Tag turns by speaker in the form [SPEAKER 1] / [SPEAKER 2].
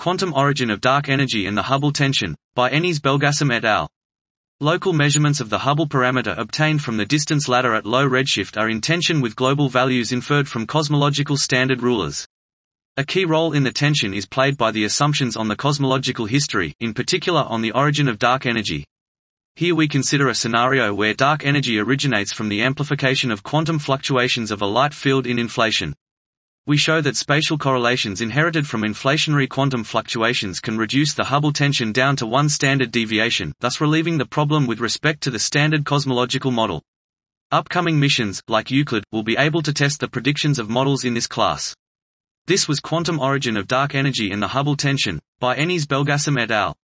[SPEAKER 1] Quantum Origin of Dark Energy and the Hubble Tension, by Ennis Belgacem et al. Local measurements of the Hubble parameter obtained from the distance ladder at low redshift are in tension with global values inferred from cosmological standard rulers. A key role in the tension is played by the assumptions on the cosmological history, in particular on the origin of dark energy. Here we consider a scenario where dark energy originates from the amplification of quantum fluctuations of a light field in inflation. We show that spatial correlations inherited from inflationary quantum fluctuations can reduce the Hubble tension down to one standard deviation, thus relieving the problem with respect to the standard cosmological model. Upcoming missions, like Euclid, will be able to test the predictions of models in this class. This was Quantum Origin of Dark Energy and the Hubble Tension, by Ennis Belgacem et al.